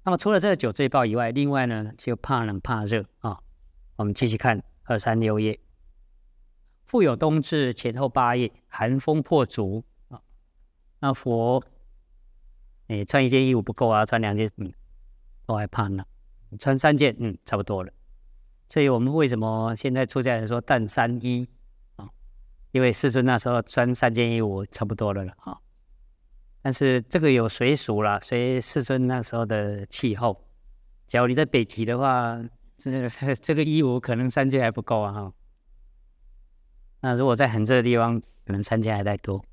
那么除了这个九罪报以外，另外呢就怕冷怕热啊。我们继续看236页，复有冬至前后8夜，寒风破足啊。那佛穿1件衣服不够啊，穿2件都还怕呢，穿3件差不多了。所以我们为什么现在出家人说但3衣啊？因为世尊那时候穿3件衣服差不多了啊。但是这个有随俗啦，随世尊那时候的气候。假如你在北极的话，这个衣服可能3件还不够啊。那如果在很热的地方，可能3件还太多。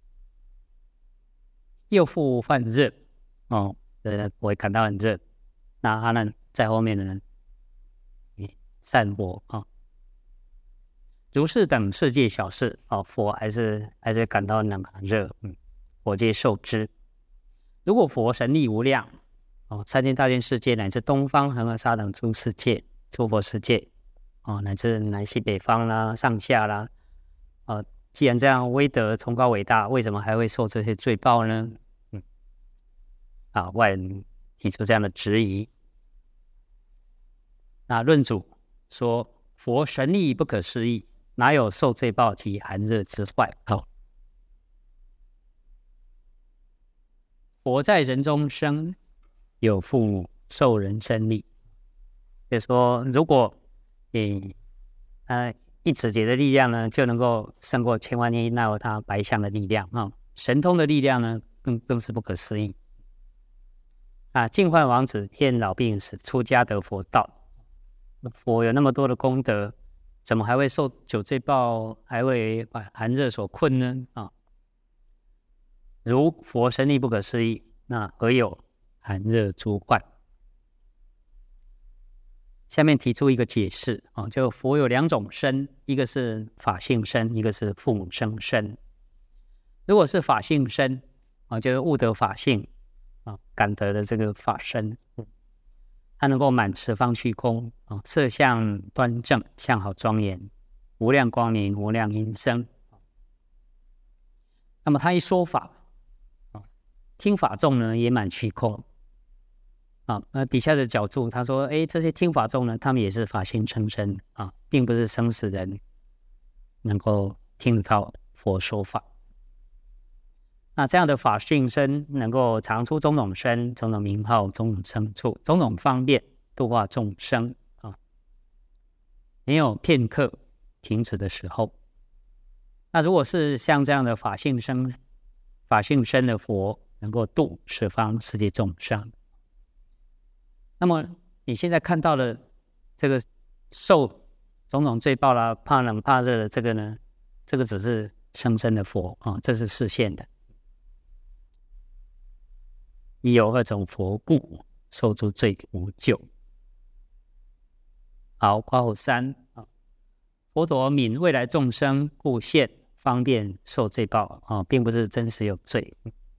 又复犯热我会感到很热。那阿难在后面的人散火啊。如是等世界小事佛还是感到很热，佛皆受之。如果佛神力无量三千大千世界乃至东方恒河沙等诸世界、诸佛世界乃至南西北方啦、上下啦既然这样威德崇高伟大，为什么还会受这些罪报呢？外人提出这样的质疑。那论主说，佛神力不可思议，哪有受罪报及寒热之患？佛在人中生，有复受人身力。就是说，如果一指节的力量呢，就能够胜过千万亿那由他白象的力量神通的力量呢，更是不可思议。净幻王子厌老病死，出家得佛道。佛有那么多的功德，怎么还会受九罪报，还会把寒热所困呢？如佛神力不可思议，那何有寒热诸患？下面提出一个解释就佛有2种身，一个是法性身，一个是复生身。如果是法性身就是悟得法性感得的这个法身，它能够满十方虚空色相端正，相好庄严，无量光明，无量音声。那么他一说法听法众呢也满虚空那底下的角注他说这些听法众呢，他们也是法性成身并不是生死人能够听得到佛说法。那这样的法性身能够常出种种身、种种名号、种种生处、种种方便度化众生没有片刻停止的时候。那如果是像这样的法性身的佛，能够度十方世界众生，那么你现在看到的这个受种种罪报啦、怕冷怕热的这个呢，这个只是生身的佛这是示现的。已有2种佛故，受诸罪无救。好，括弧3佛陀悯未来众生，故现方便受罪报并不是真实有罪。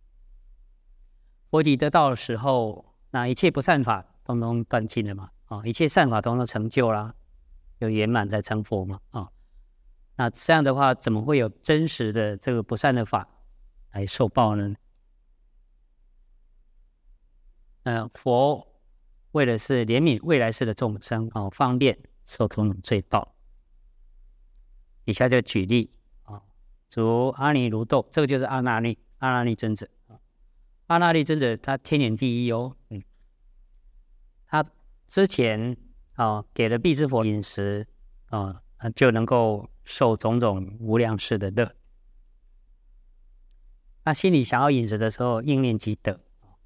佛即得道的时候，那一切不善法通通断尽了嘛一切善法通通成就啦，有圆满在成佛嘛那这样的话，怎么会有真实的这个不善的法来受报呢？佛为的是怜悯未来世的众生方便受种种罪报。以下就举例如阿尼卢豆，这个就是阿那律尊者。阿那律尊者他天眼第一他之前给了辟支佛饮食就能够受种种无量世的乐。那心里想要饮食的时候，应念即得。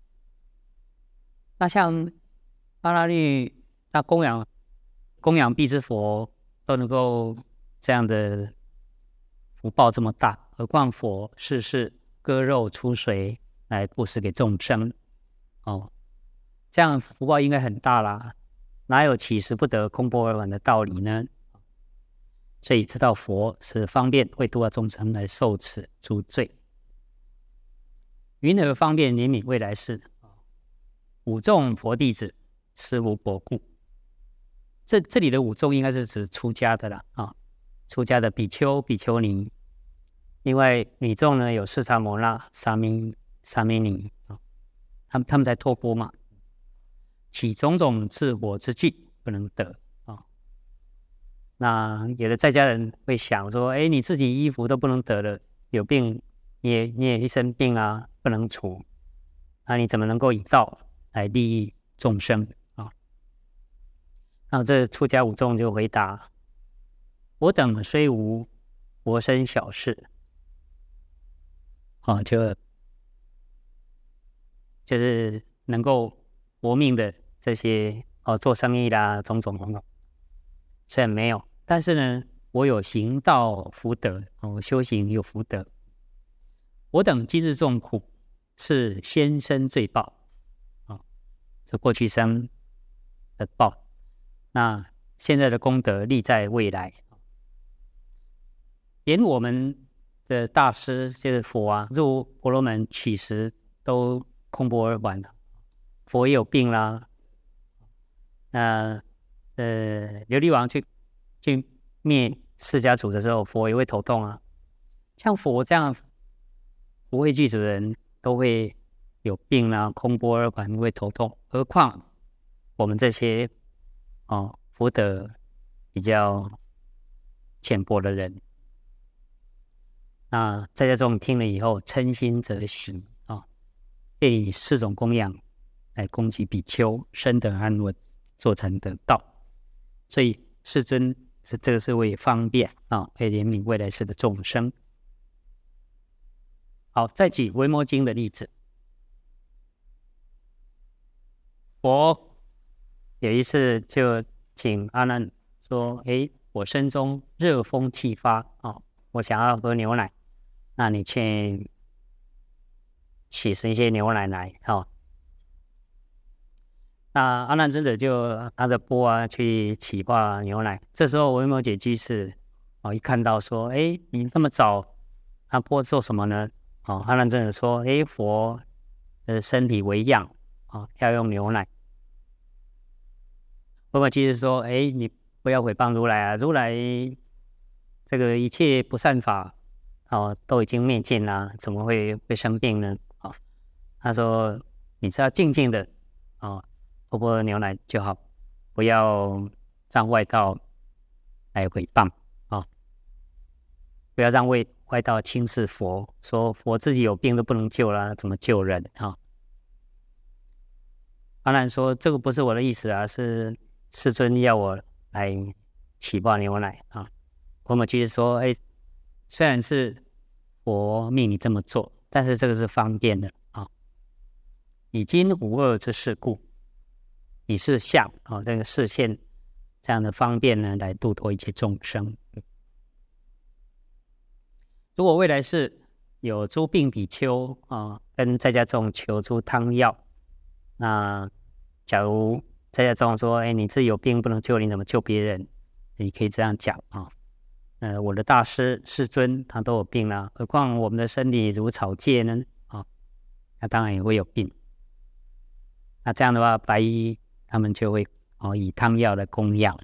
那像阿那律他供养辟支佛都能够这样的福报这么大，何况佛世世割肉出水来布施给众生这样福报应该很大啦，哪有起时不得空钵而返的道理呢？所以知道佛是方便为度化众生来受此诸罪。云何方便怜悯未来世？五众佛弟子，实无薄故。这里的五众应该是指出家的啦出家的比丘、比丘尼。另外女众呢有释迦牟那、沙弥尼他们在托钵嘛。 起种种自火之具不能得啊。那有的在家人会想说，哎，你自己衣服都不能得了，有病你也一身病啊，不能除，那你怎么能够以道来利益众生啊？那这出家五众就回答：我等虽无佛身小事，就是能够活命的这些做生意啦，种种，虽然没有，但是呢，我有行道福德，修行有福德。我等今日众苦，是先生罪报是过去生的报。那现在的功德立在未来，连我们的大师就是佛啊，入婆罗门取食都空钵而还了。佛也有病啦，那琉璃王去灭释迦族的时候，佛也会头痛啊。像佛这样不会具足的人都会有病啦，空钵而还会头痛，何况我们这些福德比较浅薄的人。那在家众听了以后，嗔心则喜便以4种供养来供给比丘，深得安稳，做成得道。所以世尊这个是为方便会怜悯未来世的众生。好，再举维摩经的例子。佛有一次就请阿难说：我身中热风气发我想要喝牛奶，那你去取食一些牛奶来那阿难尊者就拿着钵去起化牛奶。这时候维摩诘居士一看到说：你那么早拿钵做什么呢？阿难尊者说：佛的身体为养要用牛奶。维摩诘居士说：你不要毁谤如来啊！如来这个一切不善法都已经灭尽了，怎么会生病呢？他说：你是要静静的喝牛奶就好，不要让外道来毁谤不要让外道轻视佛，说佛自己有病都不能救了，怎么救人阿难说：这个不是我的意思啊，是世尊要我来起化牛奶维摩诘居士说：虽然是佛命你这么做，但是这个是方便的已经无恶之事故，以是相这个视线这样的方便呢，来度脱一切众生。如果未来是有诸病比丘跟在家众求诸汤药，那假如在家众说：你自己有病不能救，你怎么救别人？你可以这样讲我的大师世尊他都有病啦，何况我们的身体如草芥呢那当然也会有病。那这样的话，白衣他们就会以汤药来供养。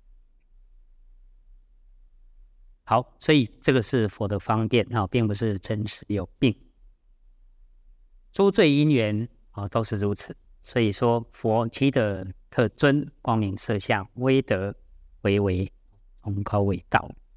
好，所以这个是佛的方便并不是真实有病。诸罪因缘都是如此，所以说佛其德特尊，光明色相，威德为崇高伟道。